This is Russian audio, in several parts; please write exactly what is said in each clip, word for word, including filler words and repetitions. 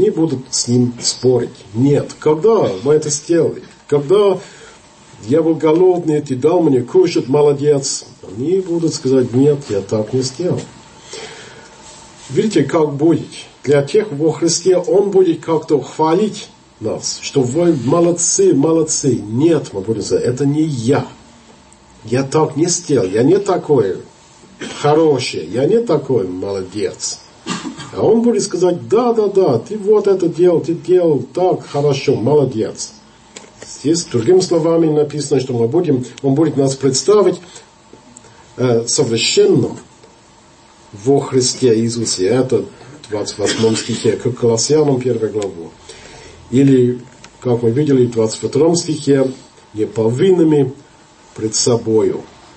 они будут с ним спорить. Нет. Когда мы это сделали? Когда я был голодный, ты дал мне кушать, молодец. Они будут сказать, нет, я так не сделал. Видите, как будет? Для тех во Христе Он будет как-то хвалить нас, что вы молодцы, молодцы. Нет, мы будем сказать, это не я. Я так не сделал, я не такой хороший, я не такой молодец. А Он будет сказать, да, да, да, ты вот это делал, ты делал так хорошо, молодец. Здесь, другими словами, написано, что мы будем, Он будет нас представить э, совершенным во Христе Иисусе. Это в двадцать восьмом стихе, к Колоссянам первой главу. Или, как мы видели, в двадцать втором стихе, неповинными пред собою.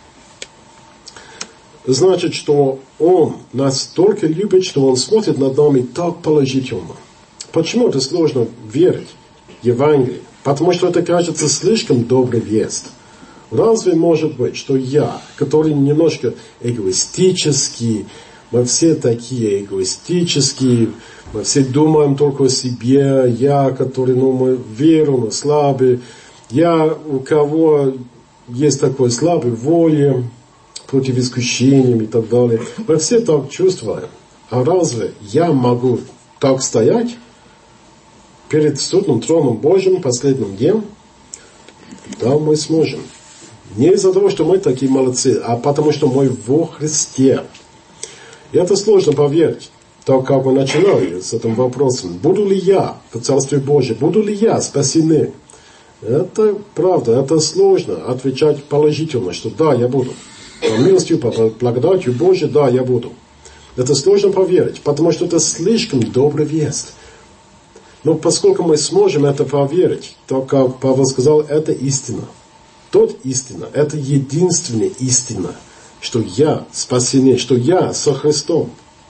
Значит, что Он нас только любит, что Он смотрит над нами так положительно. Почему это сложно верить в Евангелие? Потому что это кажется слишком добрый вест. Разве может быть, что я, который немножко эгоистический, мы все такие эгоистические, мы все думаем только о себе, я, который, ну, мы веру, но слабый, я, у кого есть такой слабый воля, против искушений и так далее. Мы все так чувствуем. А разве я могу так стоять перед судным троном Божьим последним днем? Да, мы сможем. Не из-за того, что мы такие молодцы, а потому что мы во Христе. И это сложно поверить. Так как мы начинали с этим вопросом. Буду ли я в Царстве Божьем? Буду ли я спасены? Это правда, это сложно отвечать положительно, что да, я буду. По милостью, по благодатью Божьей, да, я буду. Это сложно поверить, потому что это слишком добрый вест. Но поскольку мы сможем это поверить, то, как Павел сказал, это истина. Тот истина, это единственная истина, что я спасен, что я со Христом.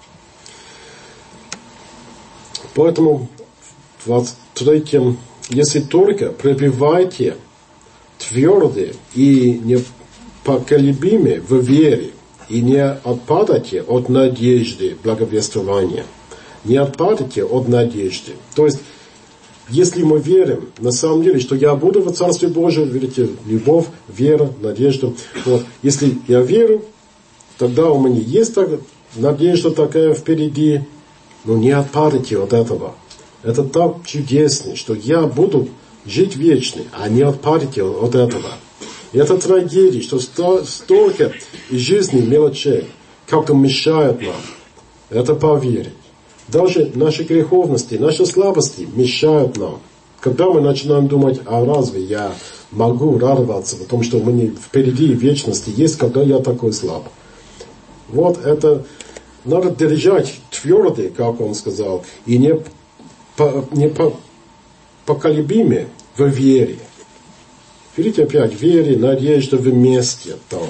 Поэтому в двадцать третьем, если только пребывайте твердые и непоколебимы в вере, и не отпадайте от надежды благовествования. Не отпадайте от надежды. То есть, если мы верим, на самом деле, что я буду в Царстве Божьем, видите, любовь, вера, надежда. Вот. Если я верю, тогда у меня есть так, надежда такая впереди, но не отпадайте от этого. Это так чудесно, что я буду жить вечно, а не отпадайте от этого. И это трагедия, что столько из жизни мелочей как-то мешает нам это поверить. Даже наши греховности, наши слабости мешают нам. Когда мы начинаем думать, а разве я могу радоваться, потому что у меня впереди вечности есть, когда я такой слаб. Вот это надо держать твердо, как он сказал, и не, по, не по, поколебимы в вере. Видите, опять, вере, надежда вместе там.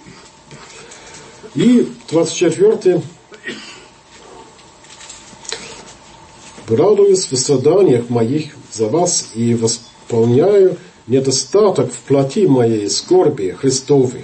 И двадцать четвёртый. Радуюсь в страданиях моих за вас и восполняю недостаток в плоти моей скорби Христовых.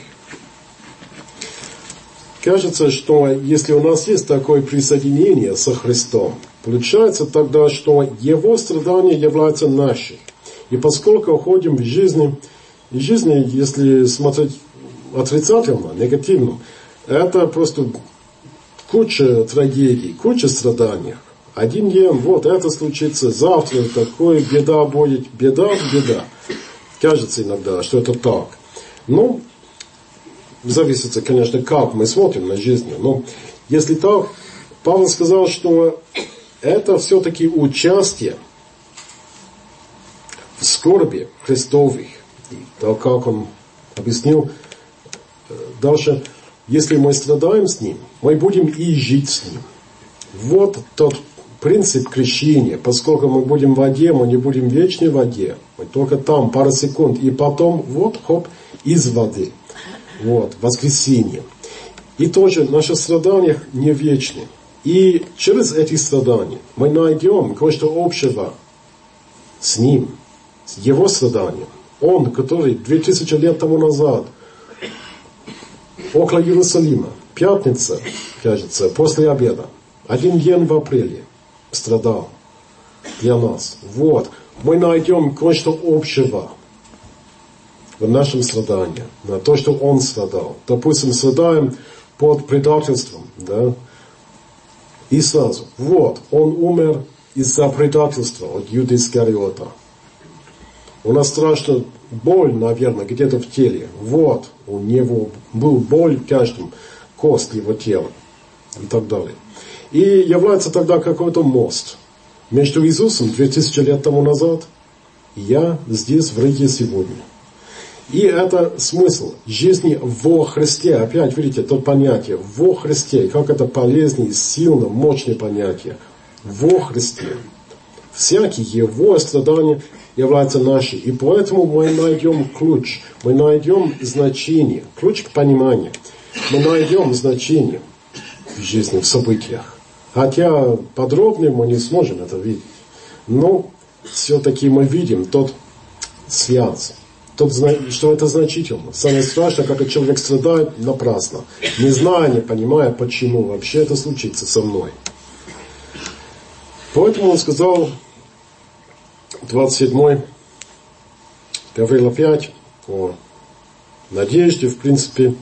Кажется, что если у нас есть такое присоединение со Христом, получается тогда, что Его страдания являются нашими. И поскольку уходим в жизни, в жизни, если смотреть отрицательно, негативно, это просто куча трагедий, куча страданий. Один день, вот это случится, завтра такое, беда будет, беда, беда. Кажется иногда, что это так. Ну, зависит, конечно, как мы смотрим на жизнь. Но если так, Павел сказал, что это все-таки участие в скорби Христовых. Так как он объяснил дальше, если мы страдаем с Ним, мы будем и жить с Ним. Вот тот принцип крещения. Поскольку мы будем в воде, мы не будем в вечной воде. Мы только там пару секунд. И потом, вот, хоп, из воды. Вот, воскресенье. И тоже наши страдания не вечны. И через эти страдания мы найдем кое-что общего с Ним, с Его страданием. Он, который две тысячи лет тому назад около Иерусалима, пятница, кажется, после обеда, один день в апреле, страдал. для нас. Вот. Мы найдем кое-что общего в нашем страдании. На то, что он страдал. Допустим, страдаем под предательством. Да? И сразу. Вот. Он умер из-за предательства от Иуды Искариота. У нас страшная боль, наверное, где-то в теле. Вот. У него был боль в каждом кост его тела. И так далее. И является тогда какой-то мост между Иисусом две тысячи лет тому назад и я здесь в Риге сегодня. И это смысл жизни во Христе. Опять, видите, то понятие во Христе. Как это полезное, сильное, мощное понятие. Во Христе. Всякие его страдания являются наши. И поэтому мы найдем ключ. Мы найдем значение. Ключ к пониманию. Мы найдем значение в жизни, в событиях. Хотя подробнее мы не сможем это видеть. Но все-таки мы видим тот связь. Тот, что это значительно. Самое страшное, когда человек страдает напрасно. Не зная, не понимая, почему вообще это случится со мной. Поэтому он сказал, двадцать седьмой, Гавриила пять, о надежде, в принципе,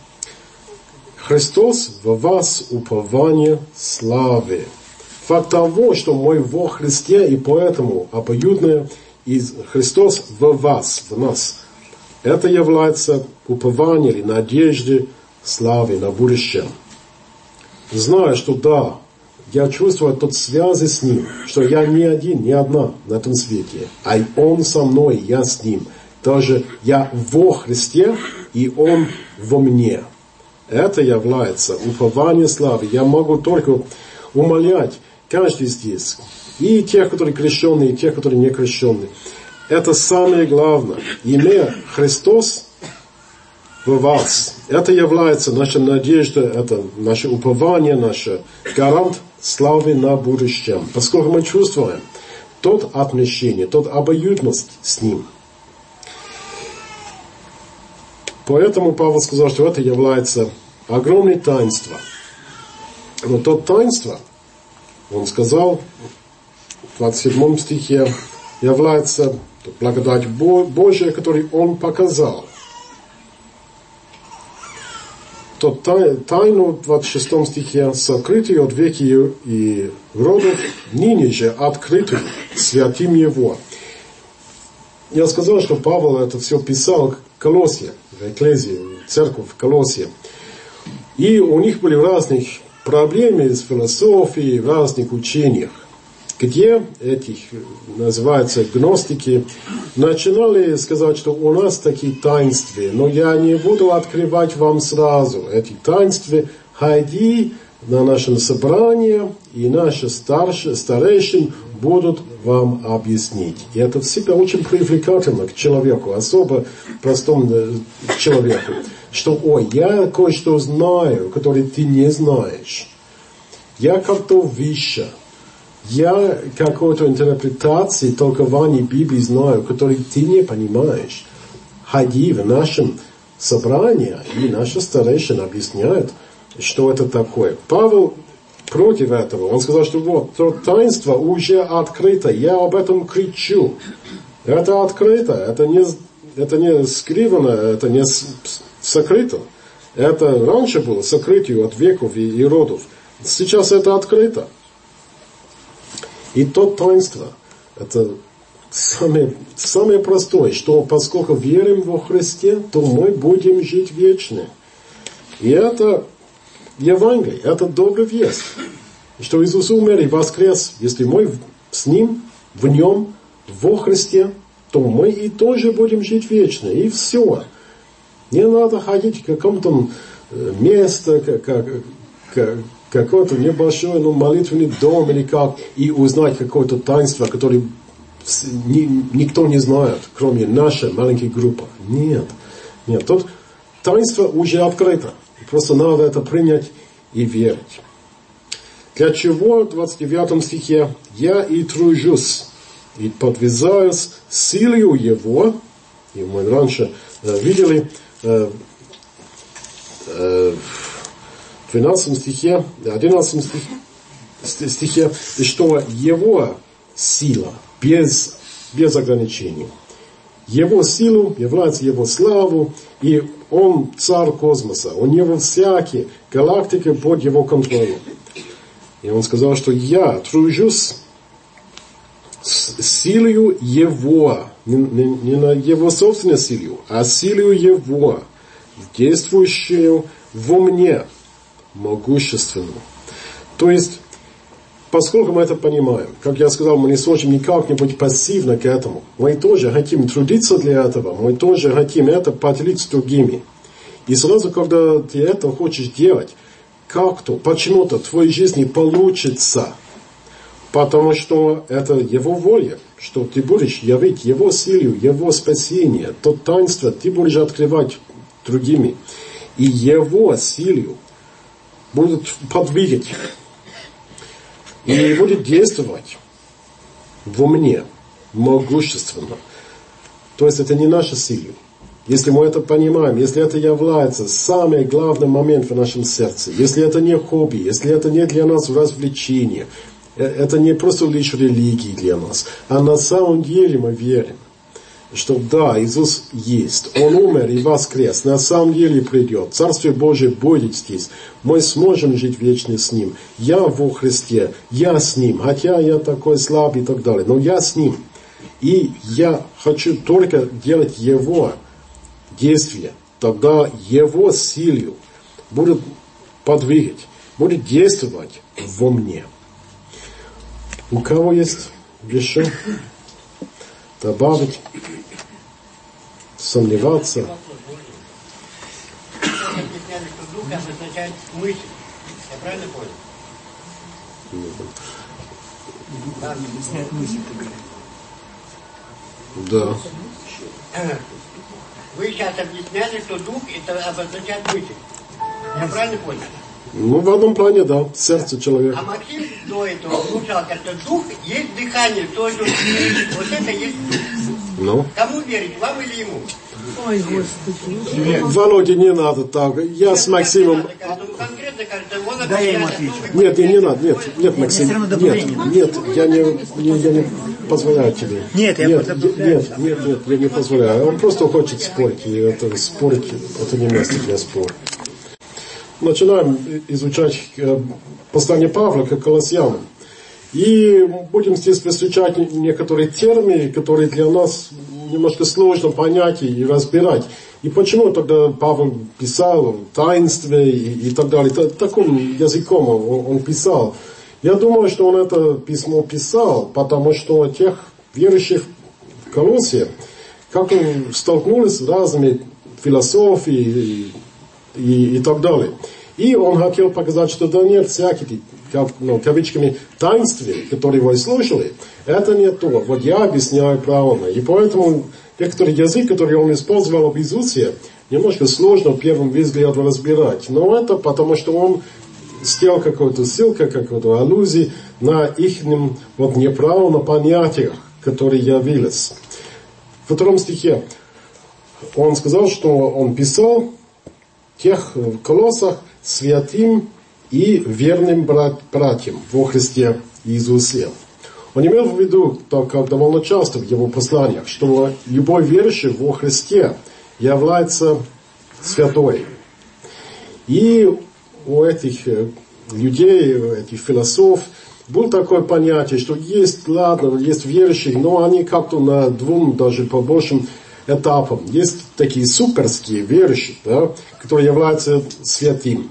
Христос в вас упование славы. Факт того, что мы во Христе, и поэтому обоюдное, и Христос в вас, в нас. Это является упование или надеждой славы на будущее. Зная, что да, я чувствую тот связи с Ним, что я не один, не одна на этом свете, а и Он со мной, я с Ним. Даже я во Христе, и Он во мне. Это является упование славы. Я могу только умолять каждый здесь, и тех, которые крещенные, и тех, которые не крещенные. Это самое главное. Имея Христос в вас, это является наша надежда, это наше упование, наш гарант славы на будущем. Поскольку мы чувствуем тот отношение, тот обоюдность с Ним. Поэтому Павел сказал, что это является огромное таинство. Но то таинство, он сказал в двадцать седьмом стихе, является благодать Божия, которую он показал. То тайну в двадцать шестом стихе, сокрытую от веки и родов, ныне же открытую святым Его. Я сказал, что Павел это все писал в Колоссе, в Экклезии, в церковь в Колоссе. И у них были разные проблемы с философией, в разных учениях, где этих, называются гностики, начинали сказать, что у нас такие таинства, но я не буду открывать вам сразу эти таинства, ходи на нашем собрании, и наши старшие, старейшины будут вам объяснить. И это всегда очень привлекательно к человеку, особо простому человеку, что, ой, я кое-что знаю, которое ты не знаешь. Я как-то выше. Я какой-то интерпретации, толкования Библии знаю, который ты не понимаешь. Ходи в нашем собрании, и наши старейшины объясняют, что это такое. Павел против этого. Он сказал, что вот, то таинство уже открыто. Я об этом кричу. Это открыто. Это не, это не скрывано, это не сокрыто. Это раньше было сокрытие от веков и, и родов. Сейчас это открыто. И то таинство, это самое, самое простое, что поскольку верим во Христе, то мы будем жить вечно. И это Евангелие, это добрая весть. Что Иисус умер и воскрес. Если мы с Ним, в Нем, во Христе, то мы и тоже будем жить вечно. И все. Не надо ходить в каком-то месте, как, как, какой-то небольшой, ну, молитвенный дом или как, и узнать какое-то таинство, которое ни, никто не знает, кроме нашей маленькой группы. Нет. Нет. Тут таинство уже открыто. Просто надо это принять и верить. Для чего в двадцать девятом стихе я и тружусь, и подвязаюсь силою Его, и мы раньше э, видели э, э, в двенадцатом стихе, одиннадцатом стихе, стихе, что Его сила, без, без ограничений. Его силу является его славу, и он царь космоса. У него всякие галактики под его контролем. И он сказал, что я тружусь с силою его, не, не, не на его собственную силу, а силою его, действующую во мне, могущественную. То есть, поскольку мы это понимаем, как я сказал, мы не сможем никак не быть пассивны к этому. Мы тоже хотим трудиться для этого, мы тоже хотим это поделиться с другими. И сразу, когда ты это хочешь делать, как-то, почему-то в твоей жизни получится. Потому что это Его воля, что ты будешь явить Его силу, Его спасение, то таинство ты будешь открывать другими. И Его силу будет подвигать. И будет действовать во мне могущественно. То есть это не наша сила. Если мы это понимаем, если это является самый главный момент в нашем сердце, если это не хобби, если это не для нас развлечение, это не просто лишь религия для нас, а на самом деле мы верим, что да, Иисус есть, Он умер и воскрес, на самом деле придет, Царствие Божие будет здесь, мы сможем жить вечно с Ним, я во Христе, я с Ним, хотя я такой слабый и так далее, но я с Ним, и я хочу только делать Его действия, тогда Его силу будет подвигать, будет действовать во мне. У кого есть еще добавить, сомневаться? Объясняли, что дух означает мысль. Я правильно понял? Дух объясняет мысль, ты говоришь. Да. Вы сейчас объясняли, что дух это обозначает мысль. Я правильно понял? Ну, в одном плане, да, сердце человека. А Максим до этого внушал, что дух есть дыхание, то, что вот это есть дух. Ну? Кому верить, вам или ему? Ой, Господи. Володя, не надо так. Я нет, с Максимом... Конкретно кажется, он да, я ему отвечу. Нет, не, не надо, нет, нет, Максим. Нет, нет, я не, не, я не позволяю тебе. Нет, я нет, нет, нет, нет, я не позволяю. Он просто хочет спорить, и это спорить, это не место для спора. Начинаем изучать послание Павла к Колоссянам. И будем здесь встречать некоторые термины, которые для нас немножко сложно понять и разбирать. И почему тогда Павел писал таинстве и, и так далее. Таким языком он, он писал. Я думаю, что он это письмо писал, потому что тех верующих в Колоссе, как он столкнулись с разными философиями и, и, и так далее. И он хотел показать, что да нет, всякие, как, ну, кавычками, таинстве, которые вы слушали, это не то. Вот я объясняю правильно. И поэтому некоторый язык, который он использовал в Иисусе, немножко сложно в первом взгляде разбирать. Но это потому, что он сделал какую-то ссылку, какую-то аллюзию на их вот, неправильных понятиях, которые явились. В втором стихе он сказал, что он писал тех в Колоссах святым и верным брат, братьям во Христе Иисусе. Он имел в виду, так как довольно часто в его посланиях, что любой верующий во Христе является святой. И у этих людей, у этих философов было такое понятие, что есть, ладно, есть верующие, но они как-то на двум, даже по большим этапам. Есть такие суперские верующие, да, которые являются святым.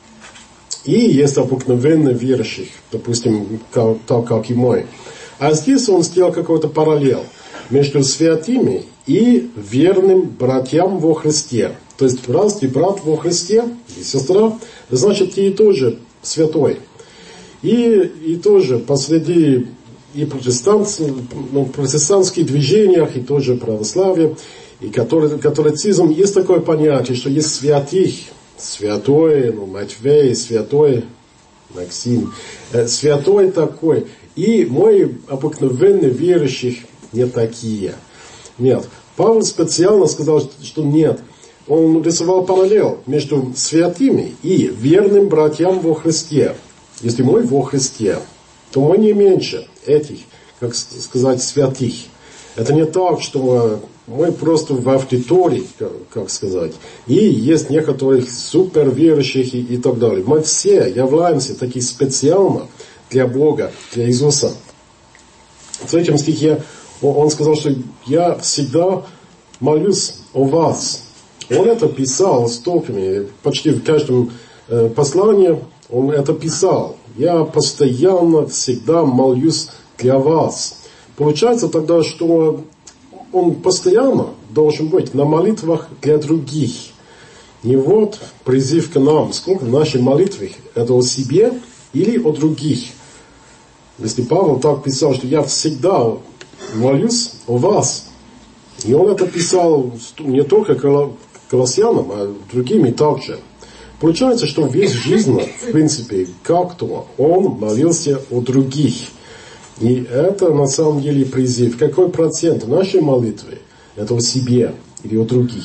И есть обыкновенные верующие, допустим, как, так как и мой. А здесь он сделал какой-то параллел между святыми и верным братьям во Христе. То есть, раз ты брат во Христе, и сестра, значит, ты тоже святой. И, и тоже посреди и протестантских, ну, протестантских движениях, и тоже православие, и католицизм, есть такое понятие, что есть святых, святой, ну, Матвей, святой Максим, э, святой такой. И мои обыкновенные верующих не такие. Нет. Павел специально сказал, что нет. Он рисовал параллел между святыми и верным братьям во Христе. Если мы во Христе, то мы не меньше этих, как сказать, святых. Это не так, что мы просто в аудитории, как сказать, и есть некоторых суперверующих и, и так далее. Мы все являемся такими специально для Бога, для Иисуса. В третьем стихе он сказал, что я всегда молюсь о вас. Он это писал стопами, почти в каждом э, послании он это писал. Я постоянно, всегда молюсь для вас. Получается тогда, что он постоянно должен быть на молитвах для других. И вот призыв к нам, сколько в нашей молитве, это о себе или о других. Если Павел так писал, что я всегда молюсь о вас, и он это писал не только колоссянам, а другими также. Получается, что весь жизнь, в принципе, как-то он молился о других. И это на самом деле призыв. Какой процент нашей молитвы это о себе или о других?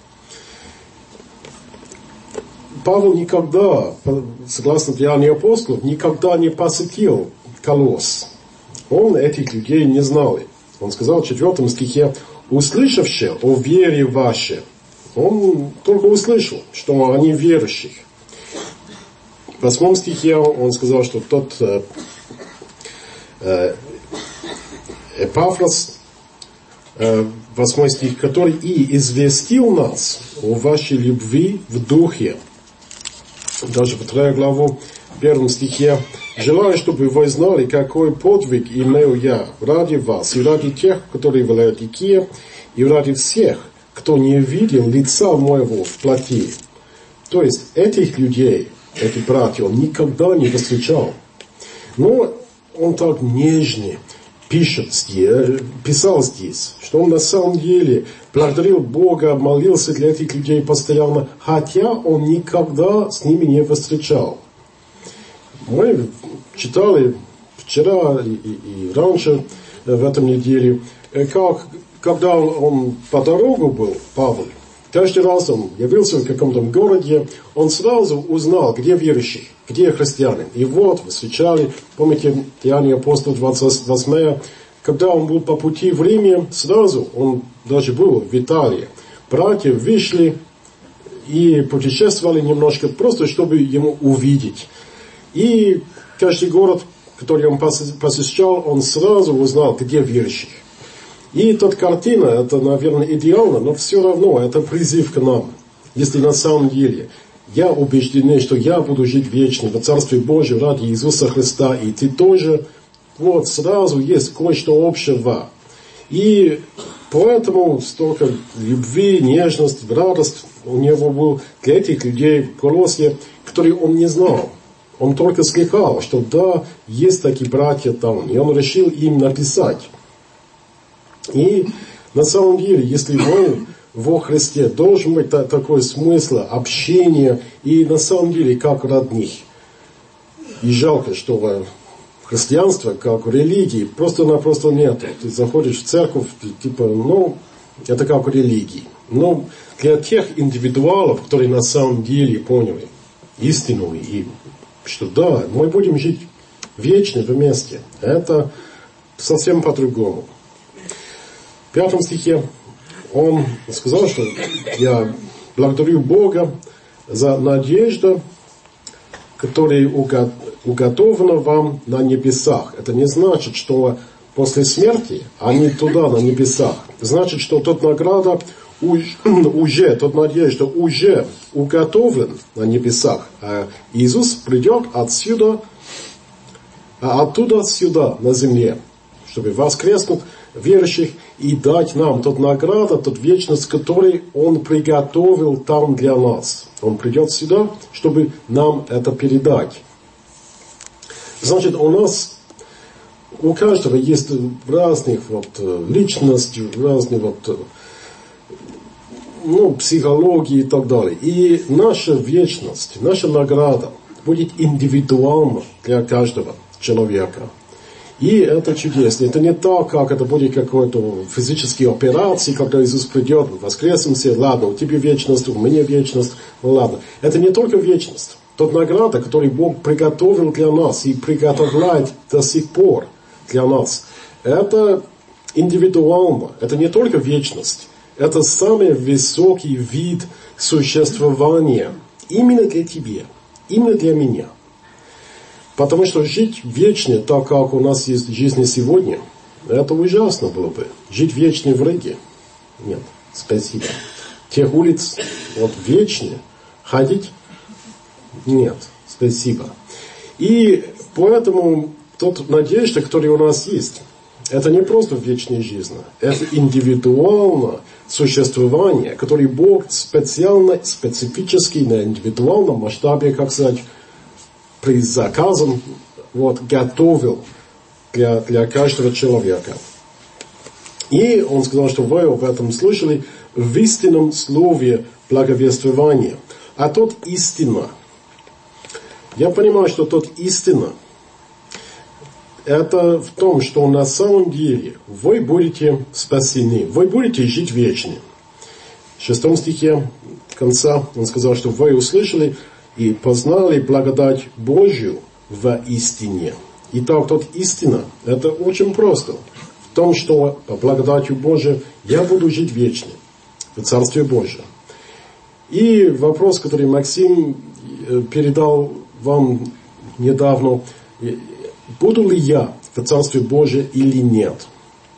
Павел никогда, согласно Деяниям апостолов, никогда не посетил Колосс. Он этих людей не знал. Он сказал в четвертом стихе, услышавши о вере вашей, он только услышал, что они верующие. В восьмом стихе он сказал, что тот э, э, Эпафрос, э, восьмой стих, который и известил нас о вашей любви в духе. Даже во второй главу, в первом стихе, желаю, чтобы вы знали, какой подвиг имел я ради вас, и ради тех, которые в Лаодикее, и ради всех, кто не видел лица моего в плоти. То есть, этих людей, этих братьев, он никогда не встречал. Но он так нежно пишет здесь, писал здесь, что он на самом деле благодарил Бога, молился для этих людей постоянно, хотя он никогда с ними не встречал. Мы читали вчера и, и, и раньше в этом неделе, как когда он по дорогу был, Павел, каждый раз он явился в каком-то городе, он сразу узнал, где верующие, где христиане. И вот, вы встречали, помните, Деяния апостолов двадцать восемь, когда он был по пути в Риме, сразу, он даже был в Италии, братья вышли и путешествовали немножко, просто чтобы ему увидеть. И каждый город, который он посещал, он сразу узнал, где верующие. И эта картина, это, наверное, идеально, но все равно это призыв к нам. Если на самом деле я убежден, что я буду жить вечно в Царстве Божьем ради Иисуса Христа, и ты тоже, вот сразу есть кое-что общего. И поэтому столько любви, нежности, радость у него был для этих людей в Колоссе, которые он не знал. Он только слыхал, что да, есть такие братья там, и он решил им написать. И на самом деле, если мы во Христе, должен быть такой смысл общения, и на самом деле как родных. И жалко, что христианство, как в религии, просто-напросто нет. Ты заходишь в церковь, типа, ну, это как в религии. Но для тех индивидуалов, которые на самом деле поняли истину, и что да, мы будем жить вечно вместе, это совсем по-другому. В пятом стихе он сказал, что я благодарю Бога за надежду, которая уготована вам на небесах. Это не значит, что после смерти они туда, на небесах. Значит, что тот награда уже, тот надежда уже уготовлен на небесах. А Иисус придет отсюда, а оттуда сюда, на земле, чтобы воскреснуть верующих и дать нам тот награду, тот вечность, который Он приготовил там для нас. Он придет сюда, чтобы нам это передать. Значит, у нас, у каждого есть разных вот личностей, разные вот, ну, психологии и так далее. И наша вечность, наша награда будет индивидуальна для каждого человека. И это чудесно. Это не так, как это будет какой-то физической операции, когда Иисус придет, воскресимся, ладно, у тебя вечность, у меня вечность, ну ладно. Это не только вечность. Тот награда, который Бог приготовил для нас и приготовляет до сих пор для нас, это индивидуально, это не только вечность, это самый высокий вид существования именно для тебя, именно для меня. Потому что жить вечно, так как у нас есть жизнь сегодня, это ужасно было бы. Жить вечно в районе. Нет, спасибо. Тех улиц, вот вечно, ходить, нет, спасибо. И поэтому тот надежда, которая у нас есть, это не просто вечная жизнь, это индивидуальное существование, которое Бог специально, специфически на индивидуальном масштабе, как сказать, при заказом вот, готовил для, для каждого человека. И он сказал, что вы об этом слышали в истинном слове благовествования. А тот истина. Я понимаю, что тот истина, это в том, что на самом деле вы будете спасены, вы будете жить вечно. В шестом стихе конца он сказал, что вы услышали и познали благодать Божью в истине. Итак, тот истина, это очень просто. В том, что по благодати Божией я буду жить вечно в Царстве Божьем. И вопрос, который Максим передал вам недавно, буду ли я в Царстве Божьем или нет?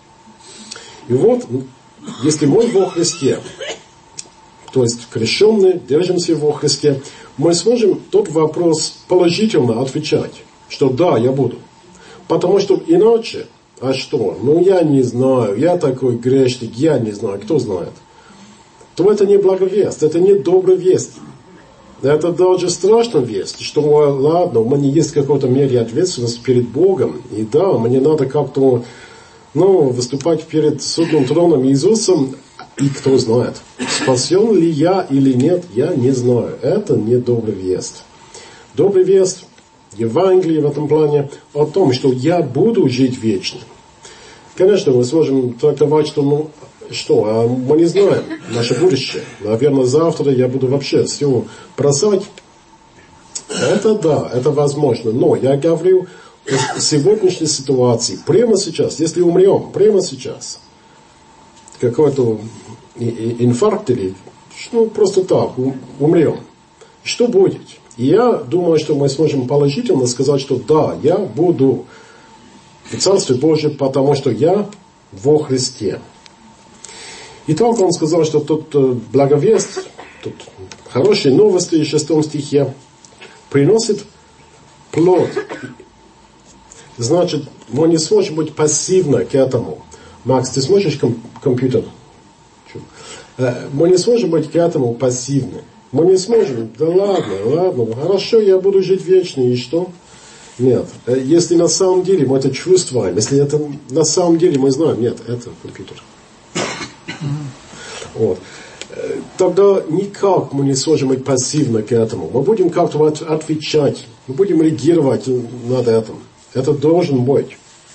И вот, если мы во Христе, то есть крещенные, держимся во Христе, мы сможем тот вопрос положительно отвечать, что да, я буду. Потому что иначе, а что? Ну я не знаю, я такой грешник, я не знаю, кто знает. То это не благовесть, это не добрая весть. Это даже страшная весть, что ладно, у меня есть в какой-то мере ответственность перед Богом, и да, мне надо как-то ну, выступать перед судным троном Иисусом, и кто знает, спасен ли я или нет, я не знаю. Это не добрая весть. Добрая весть, Евангелие в этом плане, о том, что я буду жить вечно. Конечно, мы сможем трактовать, что, ну, что, а мы не знаем наше будущее. Наверное, завтра я буду вообще все бросать. Это да, это возможно. Но я говорю о сегодняшней ситуации. Прямо сейчас, если умрем, прямо сейчас, какой-то инфаркт или ну, просто так, умрем. Что будет? И я думаю, что мы сможем положительно сказать, что да, я буду в Царстве Божьем, потому что я во Христе. И так он сказал, что тут благовесть, тут хорошие новости в шестом стихе приносит плод. Значит, мы не сможем быть пассивны к этому. Макс, ты сможешь ком- компьютер? Мы не сможем быть к этому пассивны. Мы не сможем, да ладно, ладно, хорошо, я буду жить вечно, и что? Нет. Если на самом деле мы это чувствуем, если это на самом деле мы знаем, нет, это компьютер. Вот. Тогда никак мы не сможем быть пассивны к этому. Мы будем как-то отвечать, мы будем реагировать над этим. Это должен быть.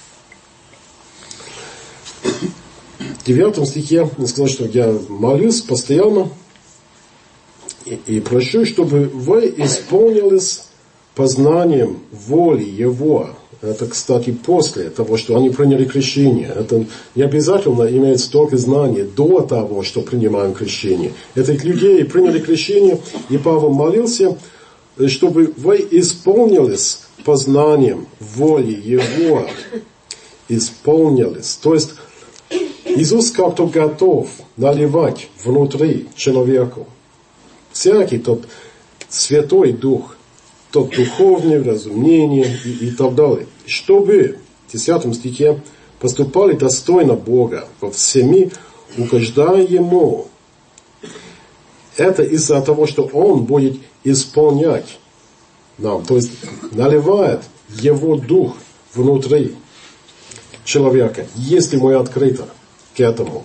В девятом стихе он сказал, что я молюсь постоянно и, и прошу, чтобы вы исполнились познанием воли Его. Это, кстати, после того, что они приняли крещение. Это не обязательно иметь столько знаний до того, что принимаем крещение. Этих людей приняли крещение, и Павел молился, чтобы вы исполнились познанием воли Его. Исполнились. То есть, Иисус как-то готов наливать внутри человеку всякий тот Святой Дух, тот духовное разумение и, и так далее. Чтобы в десятом стихе поступали достойно Бога во всеми, угождая Ему. Это из-за того, что Он будет исполнять нам, то есть наливает Его Дух внутри человека, если мы открыты к этому.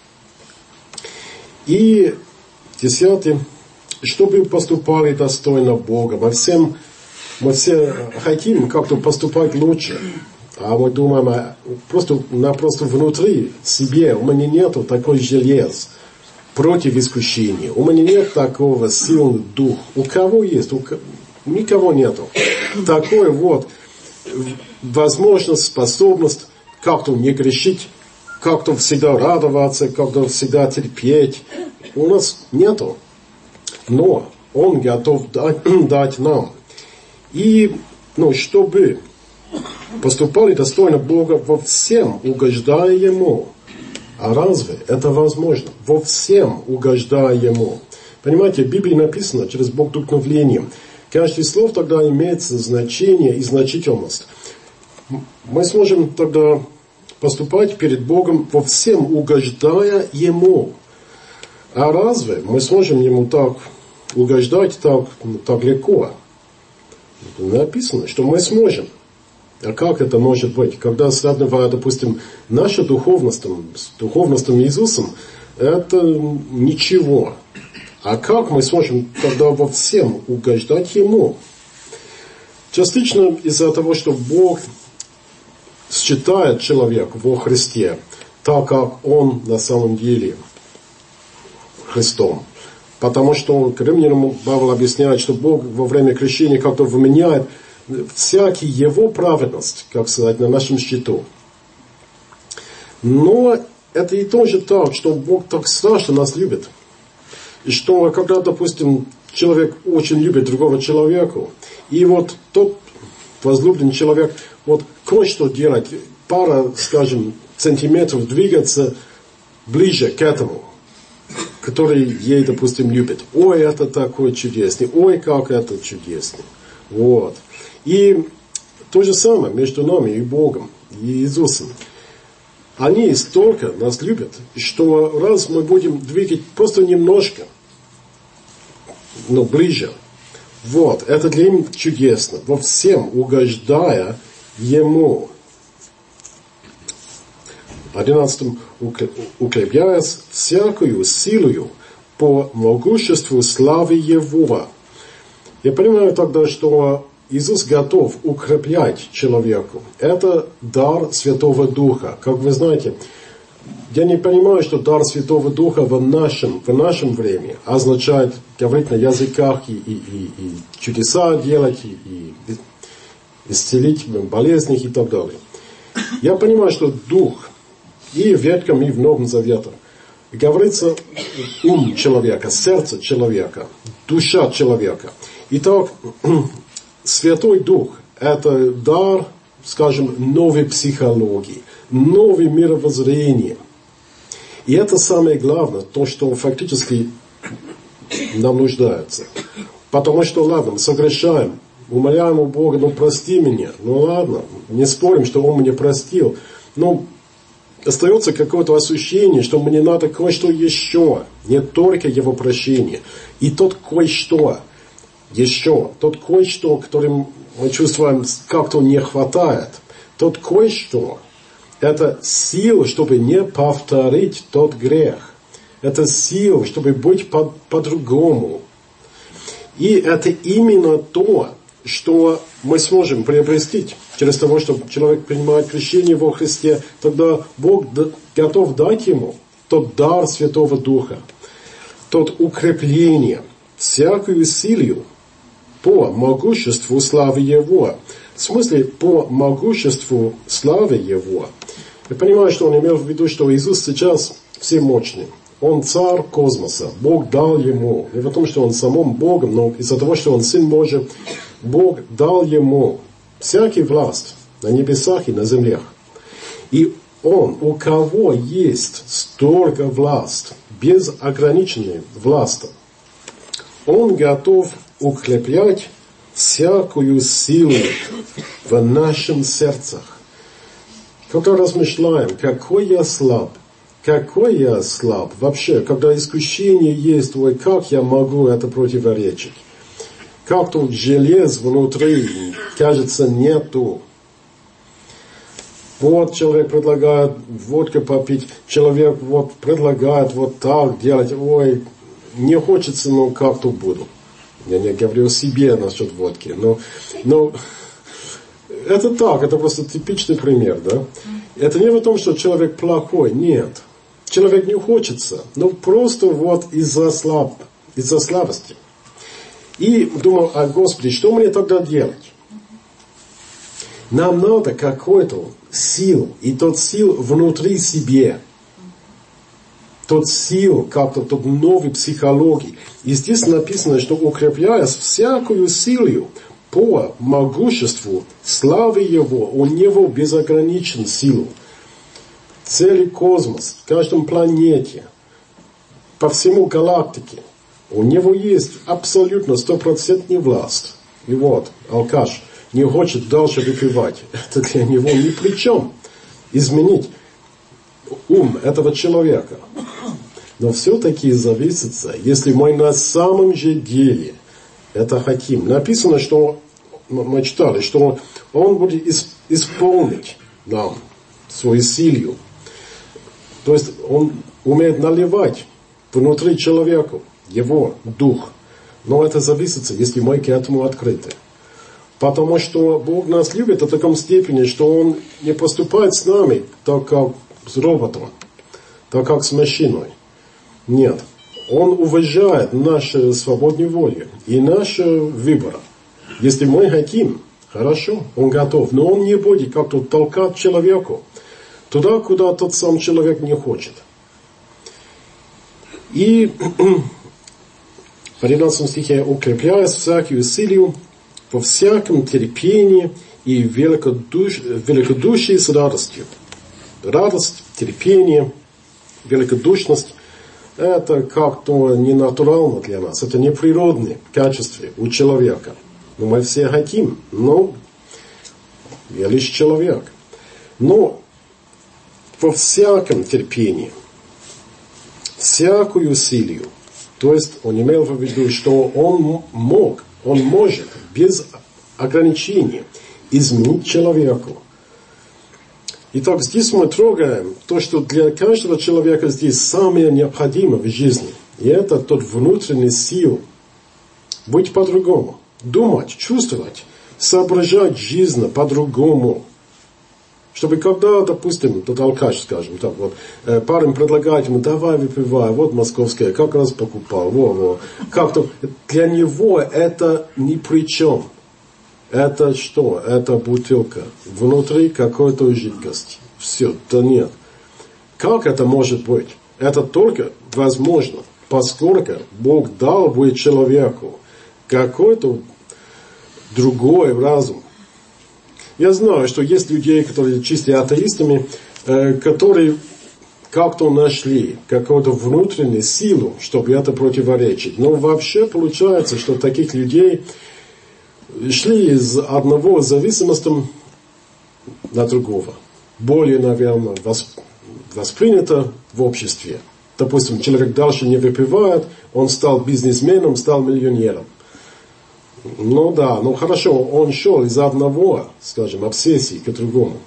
И десятый, чтобы поступали достойно Бога. Мы, всем, мы все хотим как-то поступать лучше, а мы думаем, а просто, на, просто внутри себе у меня нету такой желез против искушения, у меня нет такого сильного духа. У кого есть? У, никого нету. Такой вот возможность, способность как-то не грешить, как-то всегда радоваться, как-то всегда терпеть. У нас нету. Но Он готов дать, дать нам. И, ну, чтобы поступали достойно Бога во всем, угождая Ему. А разве это возможно? Во всем угождая Ему. Понимаете, в Библии написано через богодухновление. Каждое слово тогда имеет значение и значительность. Мы сможем тогда поступать перед Богом во всем, угождая Ему. А разве мы сможем Ему так угождать так, так легко? Написано, что мы сможем. А как это может быть? Когда сравнивая, допустим, нашу духовность с духовностью Иисусом, это ничего. А как мы сможем тогда во всем угождать Ему? Частично из-за того, что Бог считает человека во Христе, так как Он на самом деле Христом. Потому что к римлянам Павел объясняет, что Бог во время крещения как-то выменяет всякий Его праведность, как сказать, на нашем счету. Но это и тоже так, что Бог так страшно нас любит. И что когда, допустим, человек очень любит другого человека, и вот тот возлюбленный человек вот кое-что делать, пара, скажем, сантиметров двигаться ближе к этому, который ей, допустим, любит. Ой, это такой чудесный. Ой, как это чудесный. Вот. И то же самое между нами и Богом, и Иисусом. Они столько нас любят, что раз мы будем двигать просто немножко, но ближе, вот, это для них чудесно. Во всем угождая Ему. одиннадцатым укрепляясь всякую силою по могуществу славы Его. Я понимаю тогда, что Иисус готов укреплять человеку. Это дар Святого Духа. Как вы знаете, я не понимаю, что дар Святого Духа в нашем, в нашем времени означает говорить на языках и, и, и, и чудеса делать, и, и исцелить болезни и так далее. Я понимаю, что Дух и в Ветхом, и в Новом Завете говорится ум человека, сердце человека, душа человека. Итак, Святой Дух – это дар, скажем, новой психологии, нового мировоззрения. И это самое главное, то, что фактически нам нуждается. Потому что, ладно, мы согрешаем, умоляем у Бога, ну прости меня, ну ладно, не спорим, что Он меня простил, но остается какое-то ощущение, что мне надо кое-что еще, не только Его прощение. И тот кое-что еще, тот кое-что, которым мы чувствуем, как-то не хватает, тот кое-что, это сила, чтобы не повторить тот грех. Это сила, чтобы быть по- по-другому. И это именно то, что мы сможем приобрести через того, что человек принимает крещение во Христе, тогда Бог готов дать ему тот дар Святого Духа, тот укрепление, всякую силу по могуществу славы Его. В смысле, по могуществу славы Его. Я понимаю, что он имел в виду, что Иисус сейчас всемощный. Он царь космоса. Бог дал ему. Не потому, что он самым Богом, но из-за того, что он Сын Божий, Бог дал ему всякий власть на небесах и на землях. И он, у кого есть столько власть, безограниченной власти, он готов укреплять всякую силу в нашем сердцах. Когда размышляем, какой я слаб, какой я слаб вообще, когда искушение есть, ой, как я могу это противоречить? Как тут желез внутри, кажется, нету. Вот человек предлагает водку попить, человек вот предлагает вот так делать, ой, не хочется, но как-то буду. Я не говорю о себе насчет водки, но, но это так, это просто типичный пример, да. Это не в том, что человек плохой, нет. Человек не хочется, но просто вот из-за слаб, из-за слабости. И думал, а Господи, что мне тогда делать? Нам надо какой-то сил, и тот сил внутри себе. Тот сил, как-то тот новой психологии. И здесь написано, что укрепляясь всякую силу по могуществу славы Его, у Него безограничен силу. Целый космос, в каждом планете, по всему галактике, у Него есть абсолютно стопроцентная власть. И вот, алкаш не хочет дальше выпивать. Это для него ни при чем. Изменить ум этого человека. Но все-таки зависит, если мы на самом же деле это хотим. Написано, что мы читали, что он будет исполнить нам свою силу. То есть он умеет наливать внутри человека его дух. Но это зависит, если мы к этому открыты. Потому что Бог нас любит в таком степени, что Он не поступает с нами так, как с роботом, так, как с машиной. Нет. Он уважает нашу свободную волю и наш выбор. Если мы хотим, хорошо, Он готов. Но Он не будет как-то толкать человеку туда, куда тот сам человек не хочет. И в одиннадцатом стихе «Укрепляясь всякую силу, во всяком терпении и великодуш... великодушии с радостью». Радость, терпение, великодушность – это как-то не натурально для нас. Это не природные качества у человека. Но мы все хотим. Но я лишь человек. Но во всяком терпении, всякую силу. То есть он имел в виду, что он мог, он может без ограничений изменить человеку. Итак, здесь мы трогаем то, что для каждого человека здесь самое необходимое в жизни. И это тот внутренний сил. Быть по-другому. Думать, чувствовать, соображать жизнь по-другому. Чтобы когда, допустим, тот алкаш, скажем так, вот, э, парень предлагает ему, давай выпивай, вот московская, как раз покупал, во, во. Как-то для него это ни при чем. Это что? Это бутылка. Внутри какой-то жидкости. Все, да нет. Как это может быть? Это только возможно, поскольку Бог дал бы человеку какой-то другой разум. Я знаю, что есть люди, которые чисто атеистами, э, которые как-то нашли какую-то внутреннюю силу, чтобы это противоречить. Но вообще получается, что таких людей шли из одного зависимости на другого. Более, наверное, воспринято в обществе. Допустим, человек дальше не выпивает, он стал бизнесменом, стал миллионером. Ну да, ну хорошо, он шел из одного, скажем, обсессии к другому.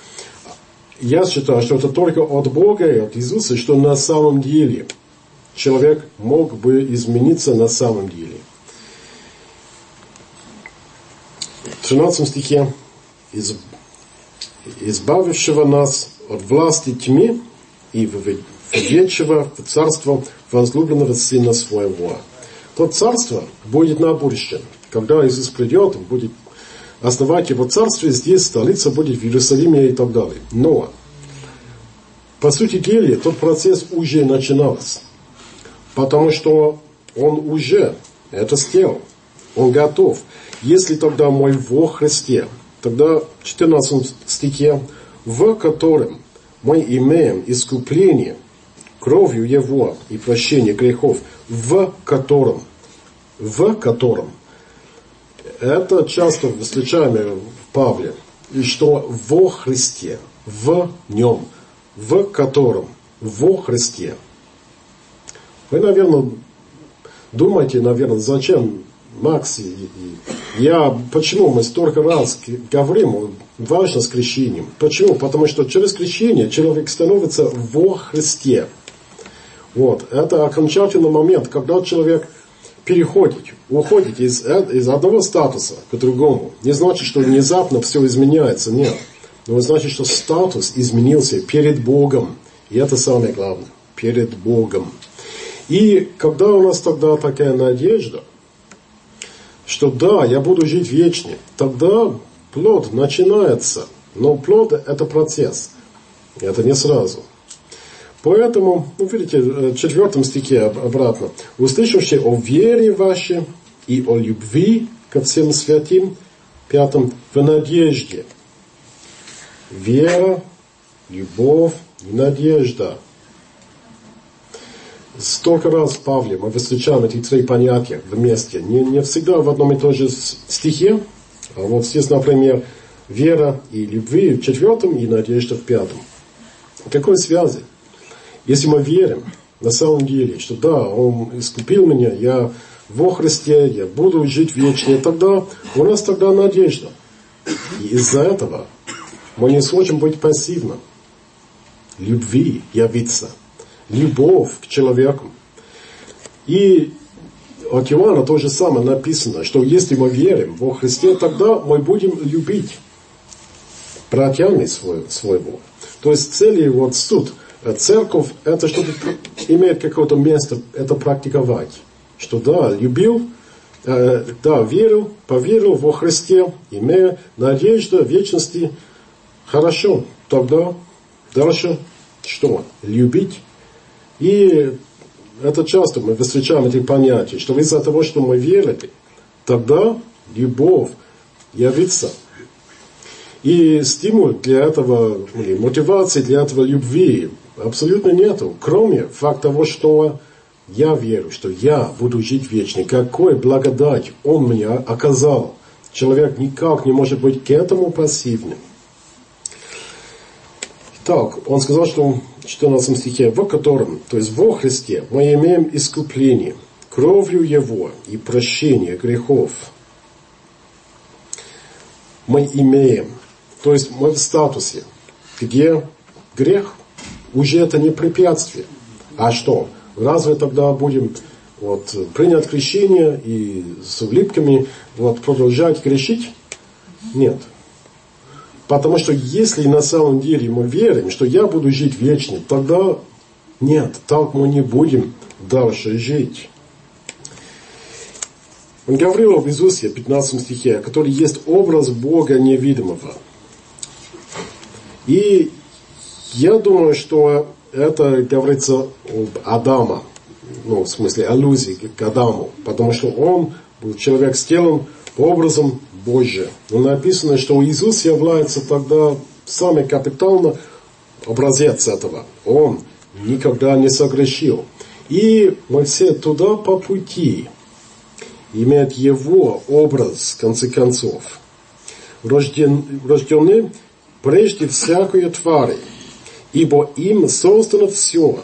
Я считаю, что это только от Бога и от Иисуса, что на самом деле человек мог бы измениться на самом деле. В тринадцатом стихе из, избавившего нас от власти тьмы и введшего в царство возлюбленного Сына Своего. То царство будет на будущем. Когда Иисус придет, будет основать его царство, здесь столица будет в Иерусалиме и так далее. Но, по сути дела, тот процесс уже начинался. Потому что он уже это сделал. Он готов. Если тогда мы во Христе, тогда в четырнадцатом стихе, в котором мы имеем искупление кровью Его и прощение грехов, в котором, в котором, это часто встречаем в Павле, и что во Христе, в Нем, в котором, во Христе. Вы, наверное, думаете, наверное, зачем Макс и, и я, почему мы столько раз говорим, важно с крещением. Почему? Потому что через крещение человек становится во Христе. Вот. Это окончательный момент, когда человек переходит, уходит из, из одного статуса к другому. Не значит, что внезапно все изменяется, нет. Но значит, что статус изменился перед Богом. И это самое главное. Перед Богом. И когда у нас тогда такая надежда, что да, я буду жить вечно, тогда плод начинается, но плод это процесс, это не сразу. Поэтому, ну, видите, в четвертом стихе обратно. «Услышавши о вере вашей и о любви ко всем святым», пятом, «в надежде». Вера, любовь и надежда. Столько раз в Павле мы встречаем эти три понятия вместе. Не, не всегда в одном и том же стихе. А вот здесь, например, вера и любви в четвертом и надежда в пятом. Какой связи? Если мы верим на самом деле, что да, Он искупил меня, я во Христе, я буду жить вечно, тогда у нас тогда надежда. И из-за этого мы не сможем быть пассивным. Любви явиться. Любовь к человеку. И от Иоанна то же самое написано, что если мы верим во Христе, тогда мы будем любить братьями своего. То есть целый вот суд. Церковь, это чтобы иметь какое-то место, это практиковать. Что да, любил, э, да, верил, поверил во Христе, имея надежду вечности. Хорошо, тогда дальше что? Любить. И это часто мы встречаем эти понятия, что из-за того, что мы верили, тогда любовь явится. И стимул для этого, или мотивации для этого любви абсолютно нету, кроме факта того, что я верю, что я буду жить вечно. Какой благодать Он мне оказал. Человек никак не может быть к этому пассивным. Так, он сказал, что в четырнадцатом стихе, в котором, то есть во Христе, мы имеем искупление кровью Его и прощение грехов. Мы имеем. То есть мы в статусе, где грех уже это не препятствие. А что? Разве тогда будем вот, принять крещение и с улыбками вот, продолжать грешить? Нет. Потому что если на самом деле мы верим, что я буду жить вечно, тогда нет, так мы не будем дальше жить. Он говорил об Иисусе в пятнадцатом стихе, который есть образ Бога невидимого. И я думаю, что это говорится об Адама, ну, в смысле аллюзии к Адаму, потому что он был человек с телом по образу Божьим. Но написано, что Иисус является тогда самый капитальный образец этого. Он никогда не согрешил. И мы все туда по пути. Имеет Его образ, в конце концов. Рожден, рождены прежде всякой твари, ибо им создано все.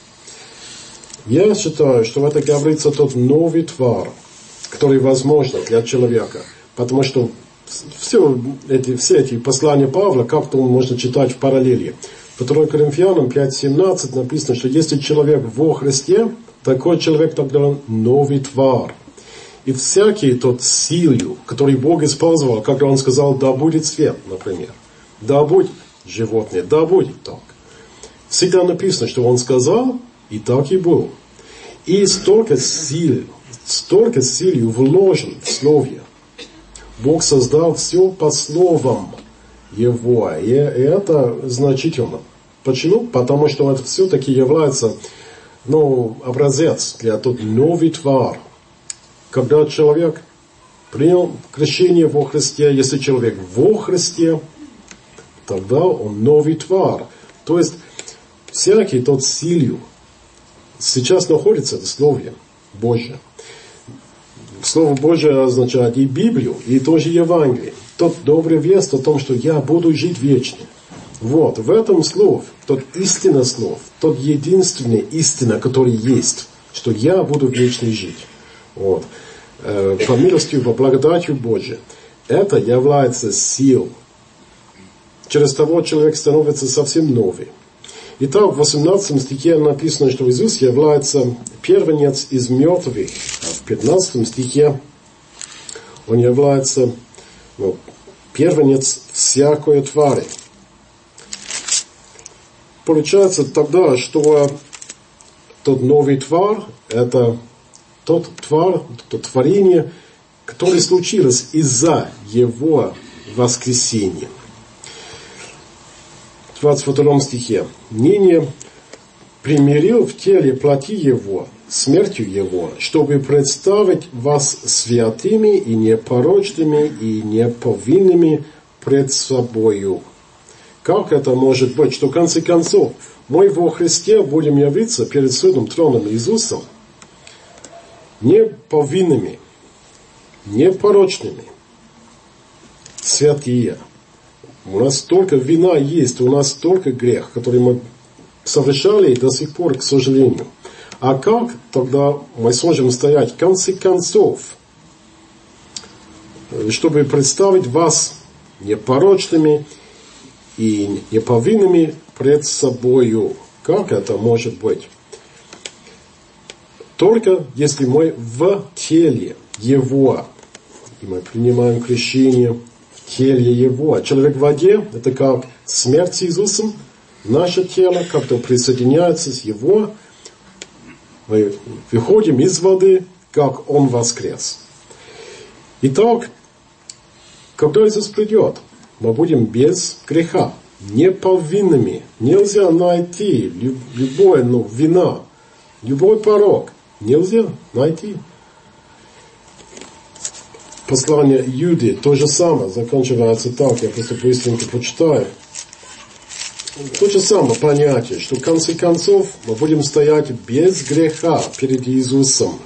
Я считаю, что это говорится тот новый твар, который возможен для человека. Потому что все эти, все эти послания Павла как-то можно читать в параллели. Во втором Коринфянам пять семнадцать написано, что если человек во Христе, такой человек тогда новый твар. И всякий тот силу, который Бог использовал, когда Он сказал, да будет свет, например. Да будет животное, да будет так. Всегда написано, что Он сказал, и так и было. И столько сил, столько сил вложен в Слове. Бог создал все по словам Его. И это значительно. Почему? Потому что это все-таки является ну, образец для тот новый твар. Когда человек принял крещение во Христе, если человек во Христе, тогда он новый твар. То есть, всякий тот силу сейчас находится в Слове Божьем. Слово Божье означает и Библию, и тоже Евангелие. Тот добрый вест о том, что я буду жить вечно. Вот, в этом слов, тот истинный слов, тот единственный истина, который есть, что я буду вечно жить. Вот. Э, по милостью, по благодатью Божьей. Это является силой. Через того человек становится совсем новый. Итак, в восемнадцатом стихе написано, что Иисус является первенец из мертвых. А в пятнадцатом стихе Он является ну, первенец всякой твари. Получается тогда, что тот новый твар, это тот твар, то творение, которое случилось из-за Его воскресения. В двадцать втором стихе. «Ныне примирил в теле плоти его, смертью его, чтобы представить вас святыми и непорочными и неповинными пред собою». Как это может быть, что в конце концов мы во Христе будем явиться перед судом троном Иисуса неповинными, непорочными, святые. У нас столько вина есть, у нас столько грех, который мы совершали до сих пор, к сожалению. А как тогда мы сможем стоять в конце концов, чтобы представить вас непорочными и неповинными пред собою? Как это может быть? Только если мы в теле Его, и мы принимаем крещение в теле Его. Человек в воде – это как смерть с Иисусом, наше тело как-то присоединяется с Его, мы выходим из воды, как Он воскрес. Итак, когда Иисус придет, мы будем без греха, неповинными. Нельзя найти любое, ну, вина, любой порок. Нельзя найти. Послание Иуды то же самое, заканчивается так, я просто быстренько почитаю. То же самое понятие, что в конце концов мы будем стоять без греха перед Иисусом,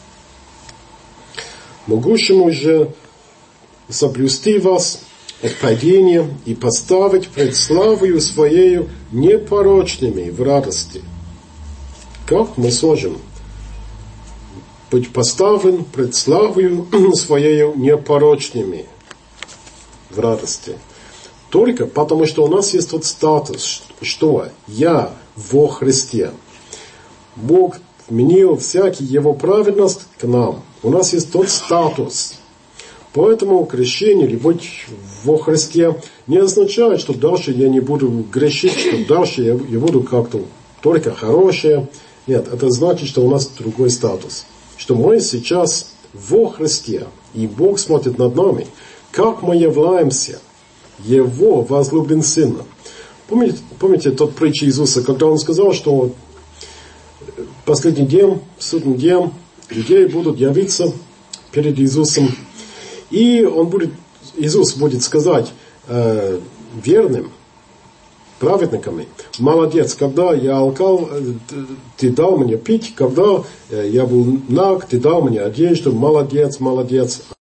могущему же соблюсти вас от падения и поставить пред славою Своею непорочными в радости. Как мы сможем быть поставлен пред славою Своею непорочными в радости? Только потому, что у нас есть тот статус, что я во Христе. Бог вменил всякий Его праведность к нам. У нас есть тот статус. Поэтому крещение или быть во Христе не означает, что дальше я не буду грешить, что дальше я, я буду как-то только хорошее. Нет, это значит, что у нас другой статус. Что мы сейчас во Христе, и Бог смотрит над нами, как мы являемся Его возлюбленным Сыном. Помните, помните тот притча Иисуса, когда Он сказал, что последний день, судный день, людей будут явиться перед Иисусом, и Он будет, Иисус будет сказать э, верным, праведниками: молодец, когда я алкал, ты дал мне пить, когда я был наг, ты дал мне одежду, молодец, молодец.